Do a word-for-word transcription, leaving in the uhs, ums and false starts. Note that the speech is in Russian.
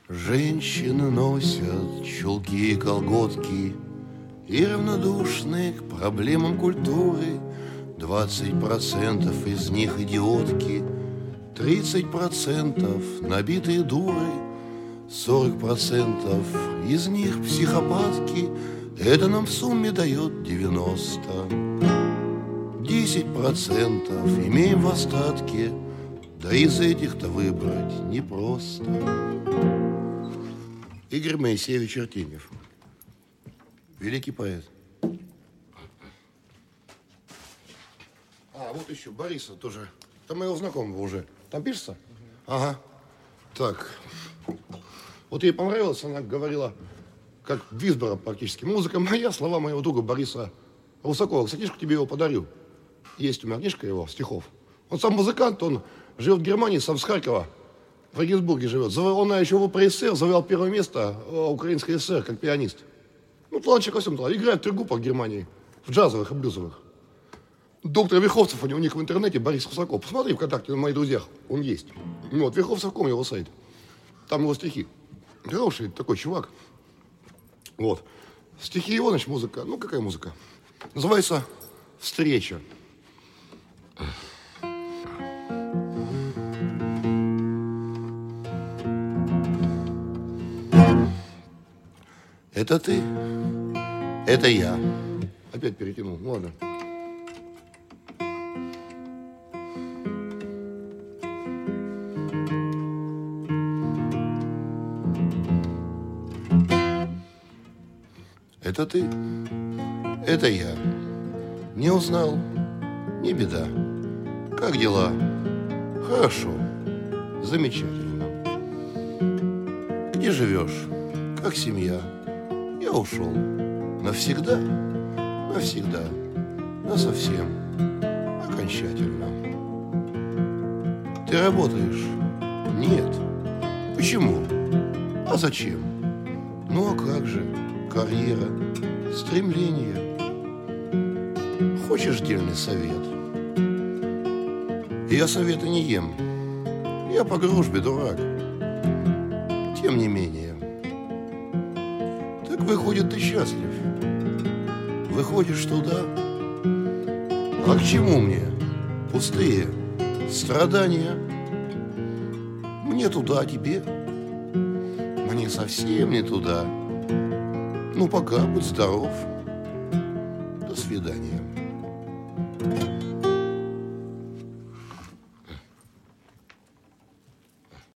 Женщины носят чулки и колготки и равнодушны к проблемам культуры. Двадцать процентов из них идиотки, тридцать процентов набитые дурой, сорок процентов из них психопатки. Это нам в сумме дает девяносто. Десять процентов имеем в остатке, да из этих-то выбрать непросто. Игорь Моисеевич Артемьев, великий поэт. А, вот еще Бориса тоже. Там моего знакомого уже. Там пишется? Угу. Ага. Так. Вот ей понравилось, она говорила, как Висбора практически. Музыка моя, слова моего друга Бориса Русакова. Кстати, книжку тебе его подарю. Есть у меня книжка его, стихов. Он сам музыкант, он живет в Германии, сам с Харькова. В Регенсбурге живет. Он еще в УПСР завоевал первое место Украинской ССР как пианист. Ну, талантчик во всем. Играет в трех группах в Германии. В джазовых и блюзовых. Доктор Верховцев, у него у них в интернете Борис Русаков. Посмотри ВКонтакте, на моих друзьях, он есть. Вот, Верховцев точка ком его сайт. Там его стихи. Хороший такой чувак. Вот. Стихи его, значит, музыка. Ну, какая музыка? Называется «Встреча». Это ты, это я. Опять перетянул, ну ладно. Это ты, это я. Не узнал, не беда. Как дела? Хорошо, замечательно. Где живешь? Как семья? Я ушел. Навсегда? Навсегда. Насовсем. Окончательно. Ты работаешь? Нет. Почему? А зачем? Ну а как же? Карьера, стремление. Хочешь дельный совет? Я советы не ем. Я по дружбе дурак. Тем не менее. Так выходит, ты счастлив. Выходишь туда. А к чему мне? Пустые страдания. Мне туда, а тебе? Мне совсем не туда. Ну, пока, будь здоров. До свидания.